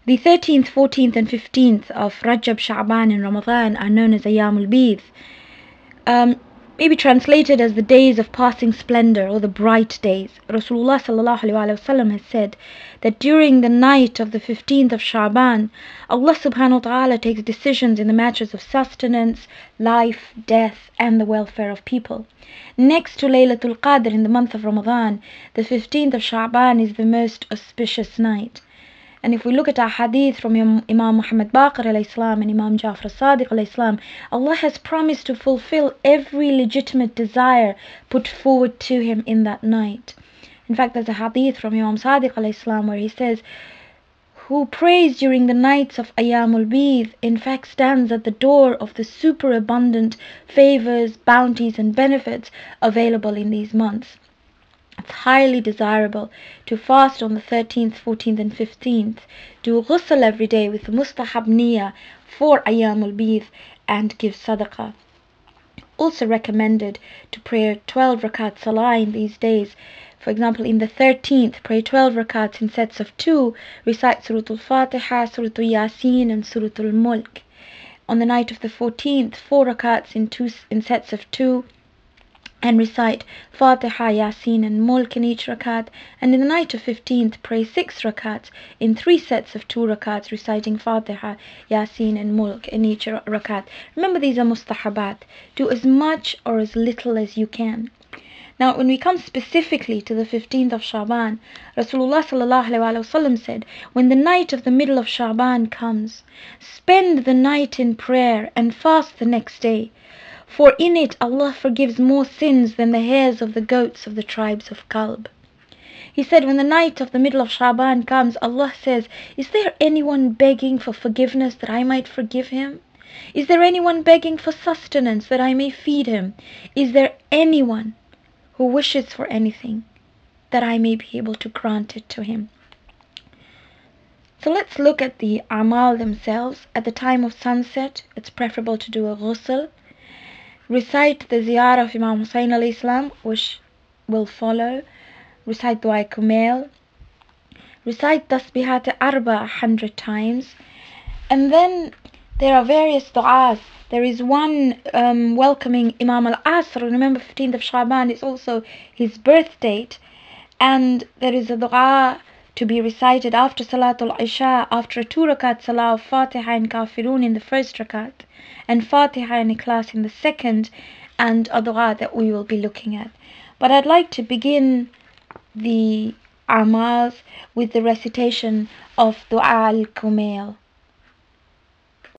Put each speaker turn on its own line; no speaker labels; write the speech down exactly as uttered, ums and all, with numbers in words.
The thirteenth, fourteenth and fifteenth of Rajab, Sha'ban and Ramadan are known as Ayyamul Bid. Um, maybe translated as the days of passing splendor or the bright days. Rasulullah sallallahu alaihi wasallam has said that during the night of the fifteenth of Sha'ban, Allah subhanahu wa ta'ala takes decisions in the matters of sustenance, life, death and the welfare of people. Next to Laylatul Qadr in the month of Ramadan, the fifteenth of Sha'ban is the most auspicious night. And if we look at our hadith from Imam Muhammad Baqir alayhi salam and Imam Ja'far Sadiq alayhi salam, Allah has promised to fulfill every legitimate desire put forward to him in that night. In fact, there's a hadith from Imam Sadiq alayhi salam where he says, who prays during the nights of Ayyamul Bid, in fact stands at the door of the superabundant favors, bounties and benefits available in these months. It's highly desirable to fast on the thirteenth, fourteenth and fifteenth, do ghusl every day with the mustahab niyyah for Ayyamul Bid and give sadaqah. Also recommended to pray twelve rakat salah in these days. For example, in the thirteenth, pray twelve rakats in sets of two, recite Suratul Fatiha, Suratul Yasin and Suratul Mulk. On the night of the fourteenth, four rakats in, two, in sets of two, and recite Fatiha, Yasin and Mulk in each rakat. And in the night of fifteenth, pray six rakats in three sets of two rakats, reciting Fatiha, Yasin and Mulk in each rakat. Remember, these are mustahabat. Do as much or as little as you can. Now, when we come specifically to the fifteenth of Sha'ban, Rasulullah sallallahu alaihi wasallam said, when the night of the middle of Sha'ban comes, spend the night in prayer and fast the next day. For in it Allah forgives more sins than the hairs of the goats of the tribes of Kalb. He said, when the night of the middle of Sha'ban comes, Allah says, is there anyone begging for forgiveness that I might forgive him? Is there anyone begging for sustenance that I may feed him? Is there anyone who wishes for anything that I may be able to grant it to him? So let's look at the amal themselves. At the time of sunset, it's preferable to do a ghusl. Recite the ziyarah of Imam Hussain alayhi salam, which will follow. Recite Dua Kumail. Recite Tasbihat Arba a hundred times. And then there are various du'as. There is one um, welcoming Imam al-Asr. Remember, fifteenth of Sha'ban is also his birth date. And there is a du'a to be recited after Salatul Isha, after a two rakat salah of Fatiha and Kafirun in the first rakat, and Fatiha and Ikhlas in the second, and a du'a that we will be looking at. But I'd like to begin the amals with the recitation of Dua al-Kumail.